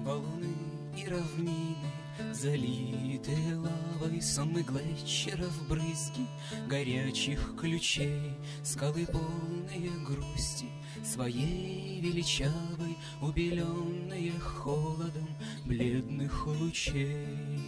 Валуны и равнины, залитые лавой, сонмы глетчеров, брызги горячих ключей, скалы полные грусти, своей величавой, убеленные холодом бледных лучей.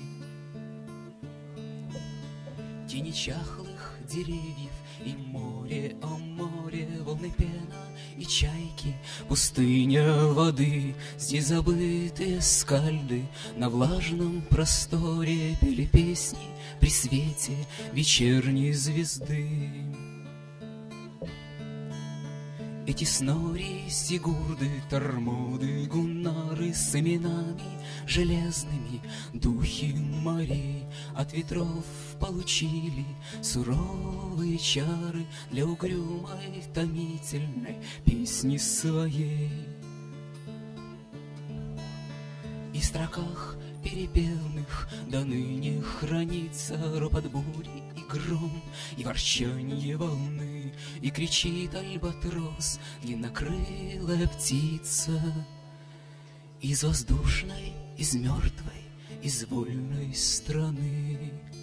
Тени чахлых деревьев и море, о море, волны пена и чайки, пустыня воды, здесь забытые скальды на влажном просторе пели песни при свете вечерней звезды. Эти снори, сигурды, тормоды, гуннары с именами железными, духи морей от ветров получили суровые чары для угрюмой, томительной песни своей. И в строках перепевных до ныне хранится ропот бури и гром, и ворчанье волны, и кричит альбатрос, длиннокрылая птица. Из воздушной, из мертвой, из вольной страны.